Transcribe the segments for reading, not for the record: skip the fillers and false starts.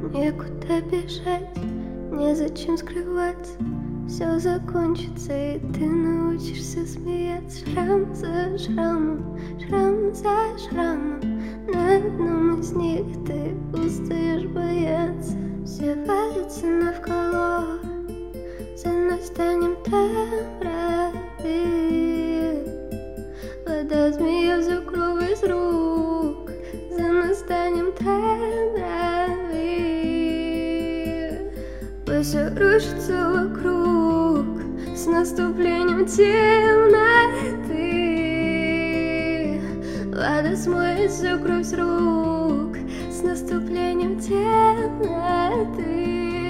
некуда бежать, незачем скрываться. Все закончится, и ты научишься смеяться. Шрам за шрамом, шрам за шрамом. На одном из них ты устаешь бояться. Все валятся навколо, за мной станем там правее. Вода змея всю кровь из рук, за мной станем там правее. Пусть все рушится вокруг с наступлением темноты. Вода смоет всю кровь с рук с наступлением темноты.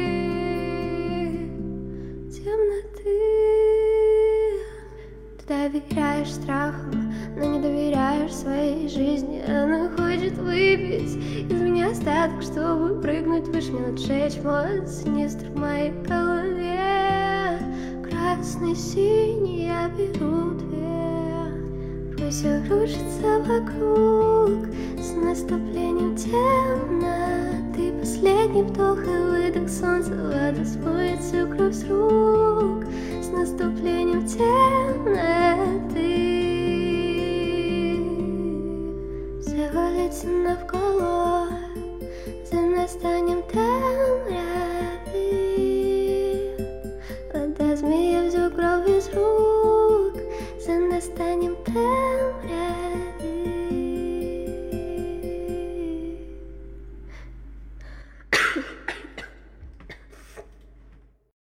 Ты доверяешь страхам, но не доверяешь своей жизни. Она хочет выпить из меня остаток, чтобы прыгнуть выше, не отжечь мой синистр в моей голове. Красный, синий, я беру две. Пусть все рушится вокруг с наступлением темноты. Последний вдох и выдох солнца, вода смоет всю кровь с рук с наступлением темноты. Все валится навколо.